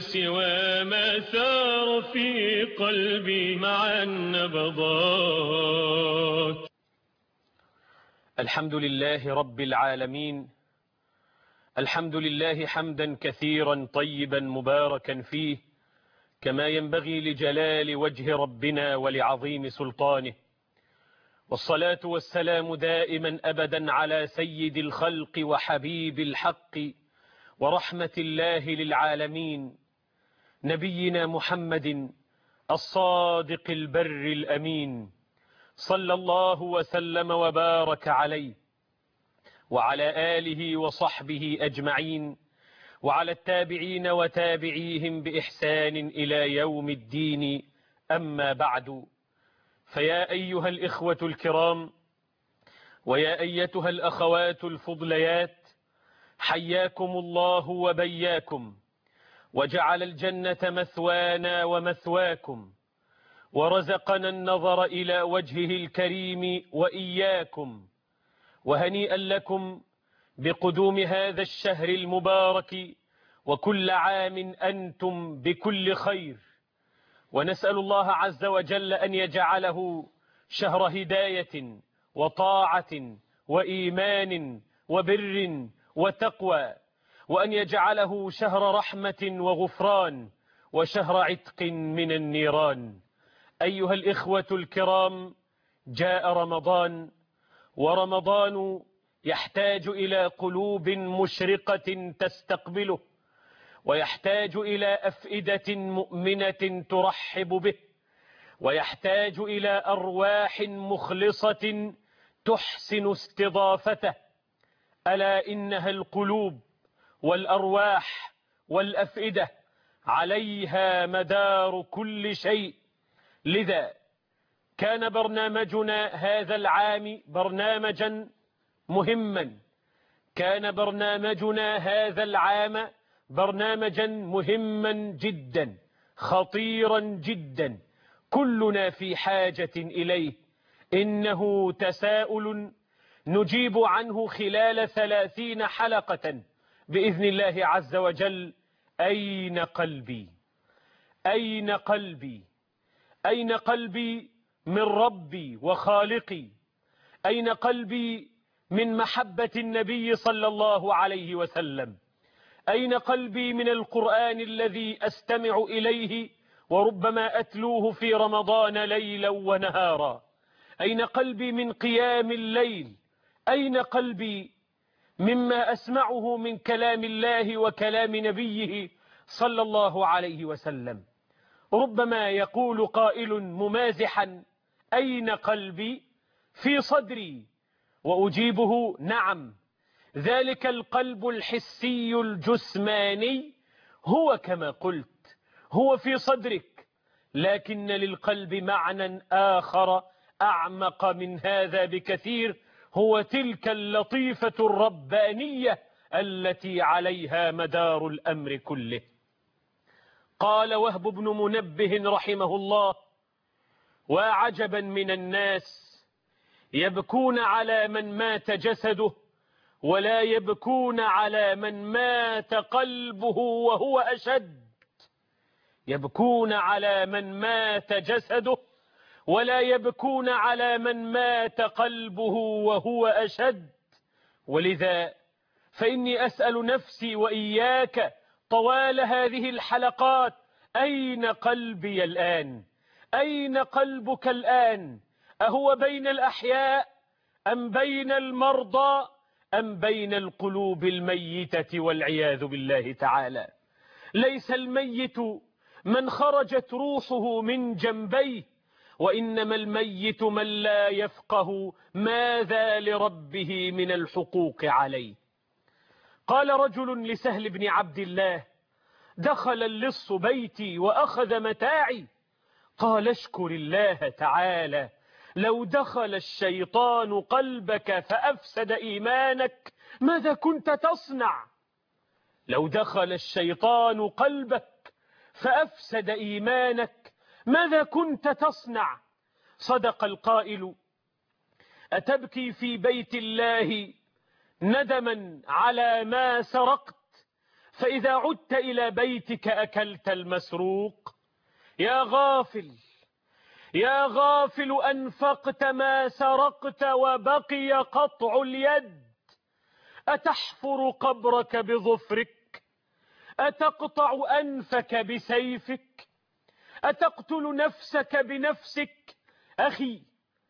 سوى ما ثار في قلبي مع النبضات. الحمد لله رب العالمين، الحمد لله حمدا كثيرا طيبا مباركا فيه كما ينبغي لجلال وجه ربنا ولعظيم سلطانه، والصلاة والسلام دائما أبدا على سيد الخلق وحبيب الحق ورحمة الله للعالمين، نبينا محمد الصادق البر الأمين، صلى الله وسلم وبارك عليه وعلى آله وصحبه أجمعين، وعلى التابعين وتابعيهم بإحسان إلى يوم الدين. أما بعد، فيا أيها الإخوة الكرام ويا أيتها الأخوات الفضليات، حياكم الله وبياكم، وجعل الجنة مثوانا ومثواكم، ورزقنا النظر إلى وجهه الكريم وإياكم، وهنيئا لكم بقدوم هذا الشهر المبارك، وكل عام أنتم بكل خير، ونسأل الله عز وجل أن يجعله شهر هداية وطاعة وإيمان وبر وتقوى، وأن يجعله شهر رحمة وغفران وشهر عتق من النيران. أيها الإخوة الكرام، جاء رمضان، ورمضان يحتاج إلى قلوب مشرقة تستقبله، ويحتاج إلى أفئدة مؤمنة ترحب به، ويحتاج إلى أرواح مخلصة تحسن استضافته. ألا إنها القلوب والأرواح والأفئدة، عليها مدار كل شيء. لذا كان برنامجنا هذا العام برنامجا مهما، كان برنامجنا هذا العام برنامجا مهما جدا، خطيرا جدا، كلنا في حاجة إليه. إنه تساؤل نجيب عنه خلال 30 حلقة بإذن الله عز وجل. أين قلبي؟ أين قلبي؟ أين قلبي من ربي وخالقي؟ أين قلبي من محبة النبي صلى الله عليه وسلم؟ أين قلبي من القرآن الذي أستمع إليه وربما أتلوه في رمضان ليلا ونهارا؟ أين قلبي من قيام الليل؟ أين قلبي مما أسمعه من كلام الله وكلام نبيه صلى الله عليه وسلم؟ ربما يقول قائل ممازحا: أين قلبي؟ في صدري. وأجيبه: نعم، ذلك القلب الحسي الجسماني هو كما قلت، هو في صدرك، لكن للقلب معنى آخر أعمق من هذا بكثير، هو تلك اللطيفة الربانية التي عليها مدار الأمر كله. قال وهب بن منبه رحمه الله: وعجبا من الناس يبكون على من مات جسده، ولا يبكون على من مات قلبه وهو أشد. يبكون على من مات جسده، ولا يبكون على من مات قلبه وهو أشد. ولذا فإني أسأل نفسي وإياك طوال هذه الحلقات: أين قلبي الآن؟ أين قلبك الآن؟ أهو بين الأحياء أم بين المرضى أم بين القلوب الميتة والعياذ بالله تعالى؟ ليس الميت من خرجت روحه من جنبيه، وإنما الميت من لا يفقه ماذا لربه من الحقوق عليه. قال رجل لسهل بن عبد الله: دخل اللص بيتي وأخذ متاعي. قال: اشكر الله تعالى، لو دخل الشيطان قلبك فأفسد إيمانك ماذا كنت تصنع؟ لو دخل الشيطان قلبك فأفسد إيمانك ماذا كنت تصنع؟ صدق القائل: أتبكي في بيت الله ندما على ما سرقت، فإذا عدت إلى بيتك أكلت المسروق. يا غافل يا غافل، أنفقت ما سرقت وبقي قطع اليد. أتحفر قبرك بظفرك؟ أتقطع أنفك بسيفك؟ أتقتل نفسك بنفسك؟ أخي،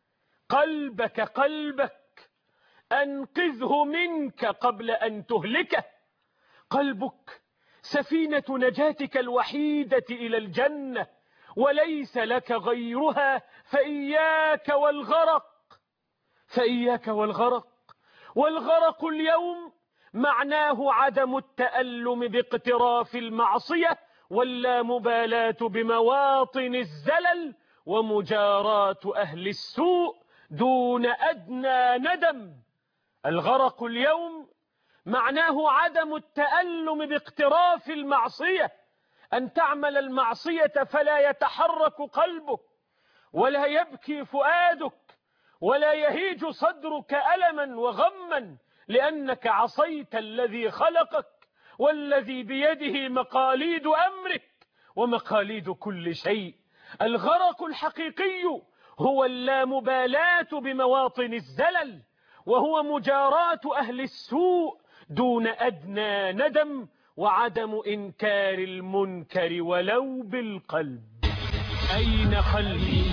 قلبك أنقذه منك قبل أن تهلكه. قلبك سفينة نجاتك الوحيدة إلى الجنة، وليس لك غيرها، فإياك والغرق. والغرق اليوم معناه عدم التألم باقتراف المعصية، واللامبالاة بمواطن الزلل، ومجاراة أهل السوء دون أدنى ندم. الغرق اليوم معناه عدم التألم باقتراف المعصية، أن تعمل المعصية فلا يتحرك قلبك، ولا يبكي فؤادك، ولا يهيج صدرك ألما وغما، لأنك عصيت الذي خلقك والذي بيده مقاليد أمرك ومقاليد كل شيء. الغرق الحقيقي هو اللامبالاة بمواطن الزلل، وهو مجاراة أهل السوء دون أدنى ندم، وعدم إنكار المنكر ولو بالقلب. أين قلبي؟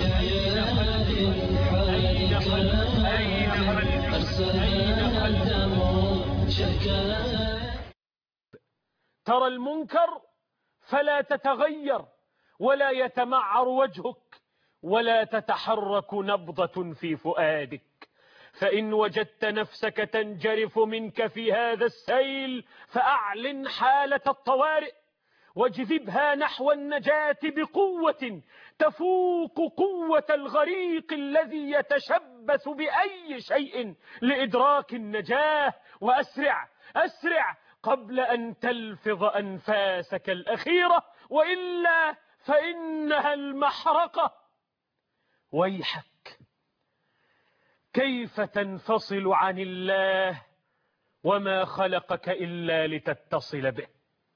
ترى المنكر فلا تتغير ولا يتمعر وجهك ولا تتحرك نبضة في فؤادك. فإن وجدت نفسك تنجرف منك في هذا السيل فأعلن حالة الطوارئ، واجذبها نحو النجاة بقوة تفوق قوة الغريق الذي يتشبث بأي شيء لإدراك النجاة. وأسرع قبل أن تلفظ أنفاسك الأخيرة، وإلا فإنها المحرقة. ويحك، كيف تنفصل عن الله وما خلقك إلا لتتصل به؟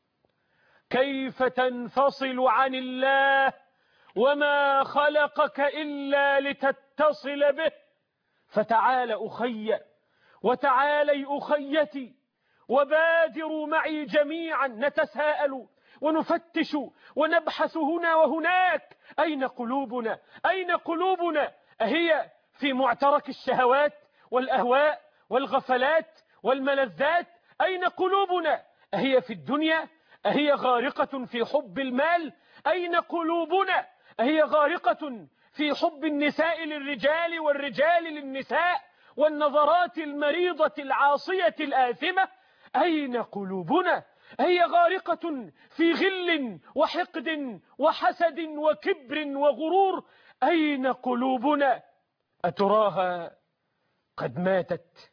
كيف تنفصل عن الله وما خلقك إلا لتتصل به؟ فتعال أخي وتعالي أخيتي، وبادروا معي جميعا نتساءل ونفتش ونبحث هنا وهناك. أين قلوبنا؟ أين قلوبنا؟ أهي في معترك الشهوات والأهواء والغفلات والملذات؟ أين قلوبنا؟ أهي في الدنيا؟ أهي غارقة في حب المال؟ أين قلوبنا؟ أهي غارقة في حب النساء للرجال والرجال للنساء والنظرات المريضة العاصية الآثمة؟ أين قلوبنا؟ هي غارقة في غل وحقد وحسد وكبر وغرور. أين قلوبنا؟ أتراها قد ماتت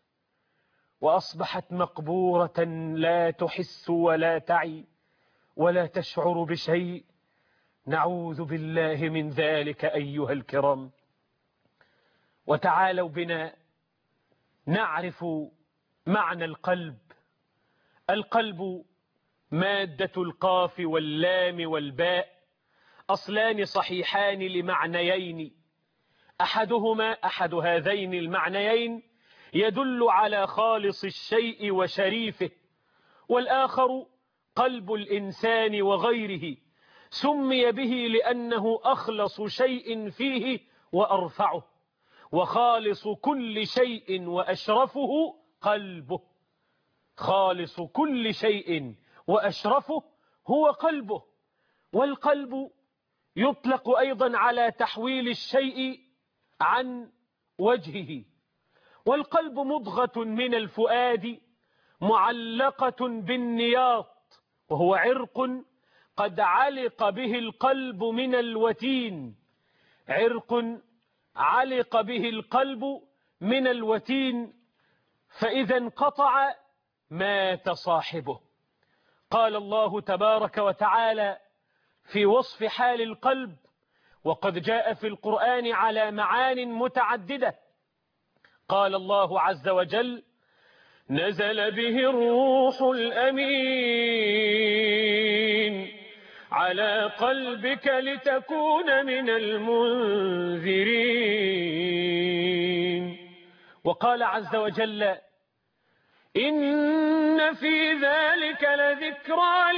وأصبحت مقبورة، لا تحس ولا تعي ولا تشعر بشيء؟ نعوذ بالله من ذلك أيها الكرام. وتعالوا بنا نعرف معنى القلب. القلب مادة القاف واللام والباء، أصلان صحيحان لمعنيين، أحد هذين المعنيين يدل على خالص الشيء وشريفه، والآخر قلب الإنسان وغيره، سمي به لأنه أخلص شيء فيه وأرفعه، وخالص كل شيء وأشرفه قلبه. خالص كل شيء وأشرفه هو قلبه. والقلب يطلق أيضا على تحويل الشيء عن وجهه. والقلب مضغة من الفؤاد معلقة بالنياط، وهو عرق قد علق به القلب من الوتين. عرق علق به القلب من الوتين، فإذا انقطع مات صاحبه. قال الله تبارك وتعالى في وصف حال القلب، وقد جاء في القرآن على معان متعددة. قال الله عز وجل: نزل به الروح الأمين على قلبك لتكون من المنذرين. وقال عز وجل: إن في ذلك لذكرى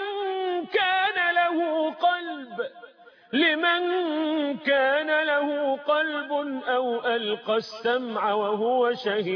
لمن كان له قلب أو ألقى السمع وهو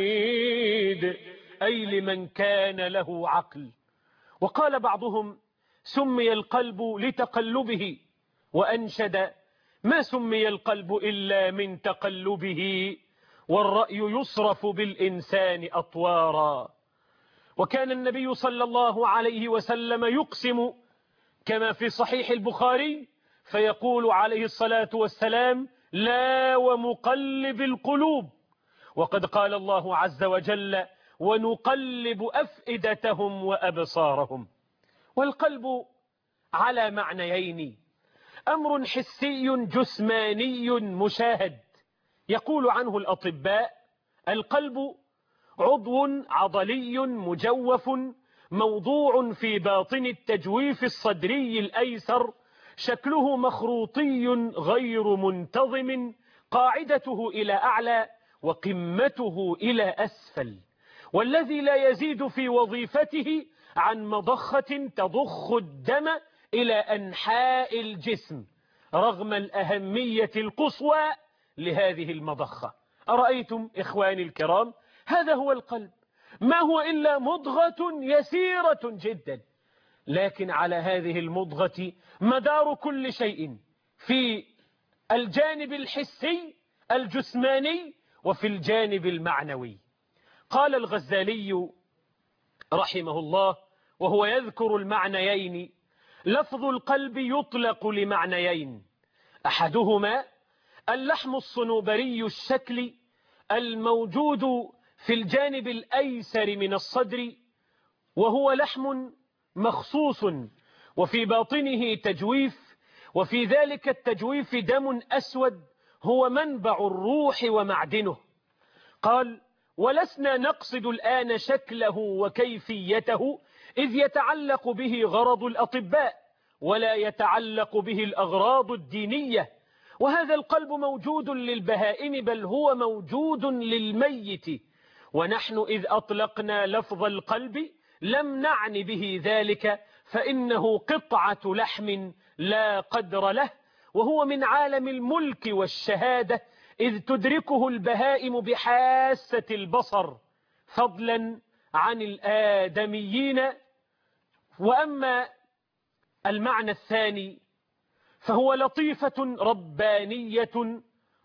شهيد، أي لمن كان له عقل. وقال بعضهم: سمي القلب لتقلبه، وأنشد: ما سمي القلب إلا من تقلبه، والرأي يصرف بالإنسان أطوارا. وكان النبي صلى الله عليه وسلم يقسم كما في صحيح البخاري فيقول عليه الصلاة والسلام: لا ومقلب القلوب. وقد قال الله عز وجل: ونقلب أفئدتهم وأبصارهم. والقلب على معنيين: أمر حسي جسماني مشاهد يقول عنه الأطباء: القلب عضو عضلي مجوف موضوع في باطن التجويف الصدري الأيسر، شكله مخروطي غير منتظم، قاعدته إلى أعلى وقمته إلى أسفل، والذي لا يزيد في وظيفته عن مضخة تضخ الدم إلى أنحاء الجسم رغم الأهمية القصوى لهذه المضخة. أرأيتم إخواني الكرام؟ هذا هو القلب، ما هو إلا مضغة يسيرة جدا، لكن على هذه المضغة مدار كل شيء في الجانب الحسي الجسماني وفي الجانب المعنوي. قال الغزالي رحمه الله وهو يذكر المعنيين: لفظ القلب يطلق لمعنيين، أحدهما اللحم الصنوبري الشكل الموجود في الجانب الأيسر من الصدر، وهو لحم مخصوص وفي باطنه تجويف، وفي ذلك التجويف دم أسود هو منبع الروح ومعدنه. قال: ولسنا نقصد الآن شكله وكيفيته، إذ يتعلق به غرض الأطباء ولا يتعلق به الأغراض الدينية، وهذا القلب موجود للبهائم بل هو موجود للميت، ونحن إذ أطلقنا لفظ القلب لم نعن به ذلك، فإنه قطعة لحم لا قدر له، وهو من عالم الملك والشهادة، إذ تدركه البهائم بحاسة البصر فضلا عن الآدميين. وأما المعنى الثاني فهو لطيفة ربانية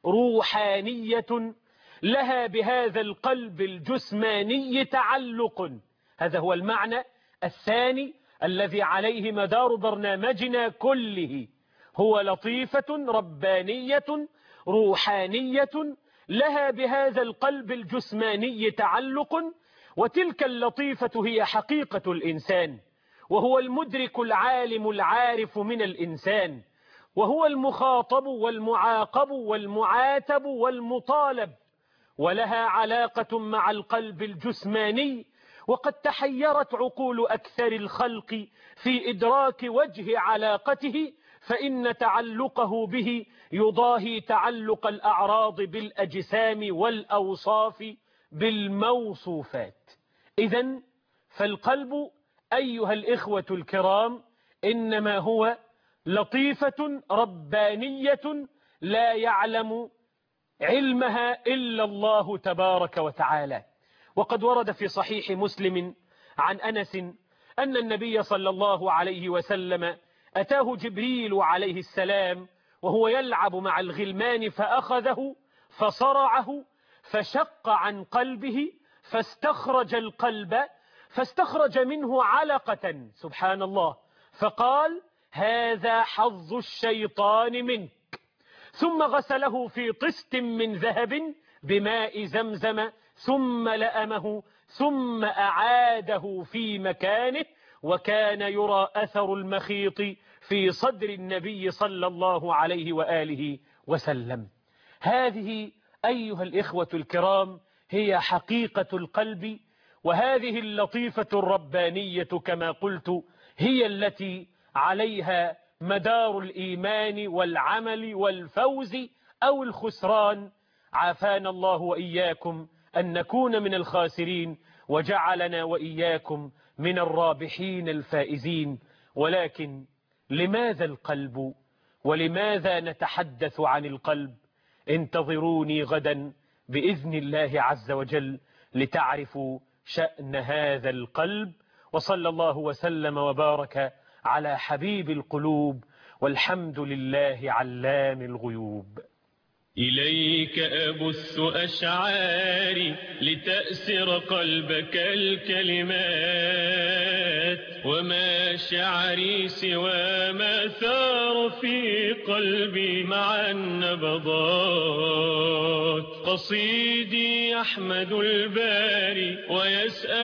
روحانية لها بهذا القلب الجسماني تعلق. هذا هو المعنى الثاني الذي عليه مدار برنامجنا كله، هو لطيفة ربانية روحانية لها بهذا القلب الجسماني تعلق، وتلك اللطيفة هي حقيقة الإنسان، وهو المدرك العالم العارف من الإنسان، وهو المخاطب والمعاقب والمعاتب والمطالب، ولها علاقة مع القلب الجسماني. وقد تحيرت عقول أكثر الخلق في إدراك وجه علاقته، فإن تعلقه به يضاهي تعلق الأعراض بالأجسام والأوصاف بالموصوفات. إذن فالقلب أيها الإخوة الكرام إنما هو لطيفة ربانية لا يعلم علمها إلا الله تبارك وتعالى. وقد ورد في صحيح مسلم عن أنس أن النبي صلى الله عليه وسلم أتاه جبريل عليه السلام وهو يلعب مع الغلمان، فأخذه فصرعه فشق عن قلبه فاستخرج القلب، فاستخرج منه علقة، سبحان الله، فقال: هذا حظ الشيطان منك. ثم غسله في طست من ذهب بماء زمزم، ثم لأمه، ثم أعاده في مكانه، وكان يرى أثر المخيط في صدر النبي صلى الله عليه وآله وسلم. هذه أيها الإخوة الكرام هي حقيقة القلب، وهذه اللطيفة الربانية كما قلت هي التي عليها مدار الإيمان والعمل والفوز أو الخسران. عافانا الله وإياكم أن نكون من الخاسرين، وجعلنا وإياكم من الرابحين الفائزين. ولكن لماذا القلب؟ ولماذا نتحدث عن القلب؟ انتظروني غدا بإذن الله عز وجل لتعرفوا شأن هذا القلب. وصلى الله وسلم وبارك على حبيب القلوب، والحمد لله علام الغيوب. إليك أبث أشعاري لتأسر قلبك الكلمات، وما شعري سوى ما ثار في قلبي مع النبضات. قصيدي يحمد الباري ويسأل